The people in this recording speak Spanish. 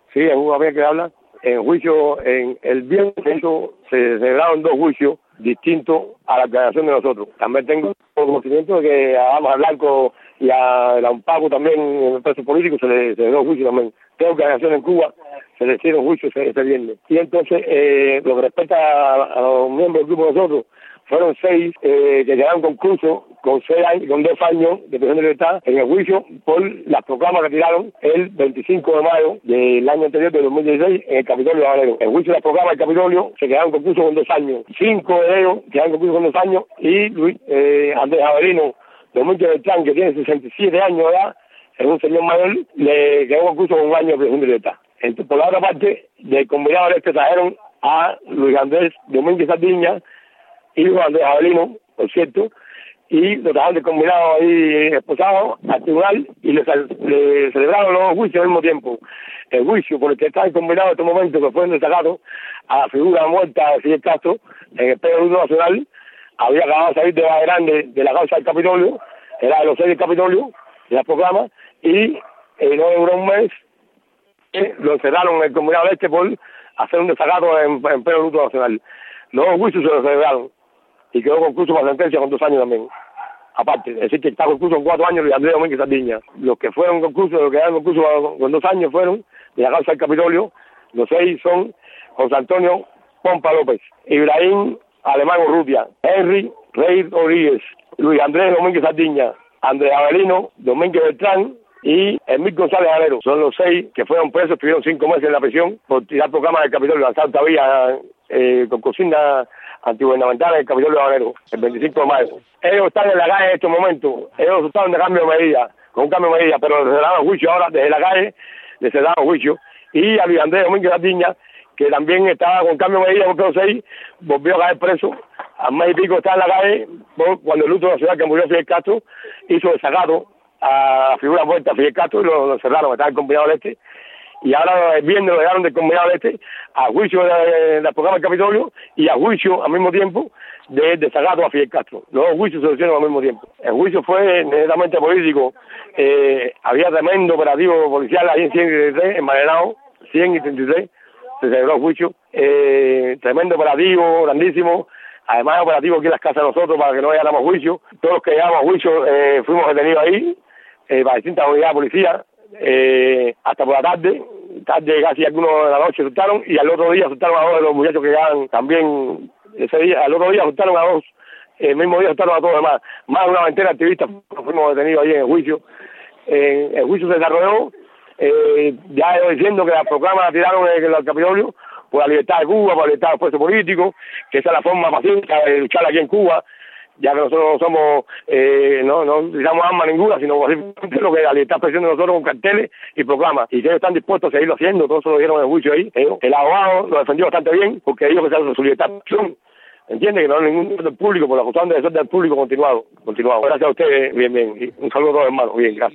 Sí, en una vez que habla, en juicio, en el viernes se celebraron 2 juicios distintos a la declaración de nosotros. También tengo conocimiento de que a Amas Blanco y a la Paco también, en el preso político, se le dio juicio también. Tengo declaración en Cuba, se le hicieron juicios ese viernes. Y entonces, lo que respecta a los miembros del grupo de nosotros, fueron 6 que quedaron concurso con 2 años de prisión de libertad en el juicio por las proclamas que tiraron el 25 de mayo del año anterior, de 2016, en el Capitolio de Habanero. El juicio de las proclamas del Capitolio se quedaron concurso con 2 años. 5 de ellos quedaron concurso con 2 años y Luis Andrés Avelino Domingo Beltrán, que tiene 67 años de edad, es un señor mayor, le quedó concurso con 1 año de prisión de libertad. Entonces, por la otra parte, del combinado este trajeron a Luis Andrés Domínguez Sardiña, hijo de Andrés Avelino, por cierto, y lo trajeron de combinado ahí esposado al tribunal y le celebraron los juicios al mismo tiempo. El juicio por el que está combinado en este momento, que fue destacado a la figura muerta de Fidel Castro en el Premio Nacional, había acabado de salir de la grande de la causa del Capitolio, era de los 6 del Capitolio, de la programa, y no duró un mes, lo encerraron en el combinado este por hacer un desacato en pleno luto nacional. Los 2 juicios se lo celebraron y quedó concurso para sentencia con 2 años también. Aparte, es decir, que está concurso en 4 años de Andrés Domínguez Sardiña. Los que fueron concurso, los que quedaron concurso con 2 años fueron de la causa del Capitolio. Los 6 son José Antonio Pompa López, Ibrahim Alemán Urrutia, Henry Rey Rodríguez, Luis Andrés Domínguez Sardiña, Andrés Avelino Domínguez Beltrán y Emil González Alero. Son los 6 que fueron presos, estuvieron 5 meses en la prisión por tirar programas del Capitolio, lanzar todavía con consignas antigubernamentales en el Capitolio de Habanero, el 25 de mayo. Ellos están en la calle en estos momentos, ellos estaban de cambio de medida, con un cambio de medida, pero les cerraron juicio ahora, desde la calle, les cerraron juicio. Y a Luis Andrés Domínguez Sardiña, que también estaba con cambio de medida porque los 6, volvió a caer preso, al mes y pico está en la calle, cuando el luto de la ciudad que murió Fidel Castro, hizo desacato a la figura muerta Fidel Castro y lo cerraron, estaba en combinado del este. Y ahora el viernes lo dejaron del combinado del este a juicio del programa del Capitolio y a juicio al mismo tiempo de desacato a Fidel Castro. Los 2 juicios se hicieron al mismo tiempo. El juicio fue netamente político. Había tremendo operativo policial ahí en 133, en Marenao, 100 y 33, se celebró el juicio. Tremendo operativo, grandísimo. Además, operativo aquí en las casas de nosotros para que no llegáramos a juicio. Todos los que llegamos a juicio fuimos detenidos ahí, para distintas unidades de policía. Hasta por la tarde casi algunos de la noche asustaron y al otro día asustaron a 2 de los muchachos que llegaban también ese día, al otro día asustaron a 2, el mismo día asustaron a todos los demás, más de una veintena de activistas fuimos detenidos ahí en el juicio. El juicio se desarrolló, ya he diciendo que la proclama la tiraron en el Capitolio por la libertad de Cuba, por la libertad de los presos políticos, que esa es la forma pacífica de luchar aquí en Cuba, ya que nosotros no somos, no utilizamos armas ninguna, sino lo que la libertad de expresión de nosotros con carteles y proclamas. Y ellos están dispuestos a seguirlo haciendo, todo eso lo dijeron en el juicio ahí. El abogado lo defendió bastante bien, porque dijo que su libertad de expresión, ¿entiende? Que no hay ningún del público, por la acusación de desorden del público continuado. Gracias a ustedes, bien. Y un saludo a todos, hermanos, bien, gracias.